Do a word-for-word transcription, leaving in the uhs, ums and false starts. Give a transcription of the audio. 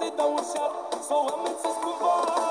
să-i dau un șar, să o amețesc cumva.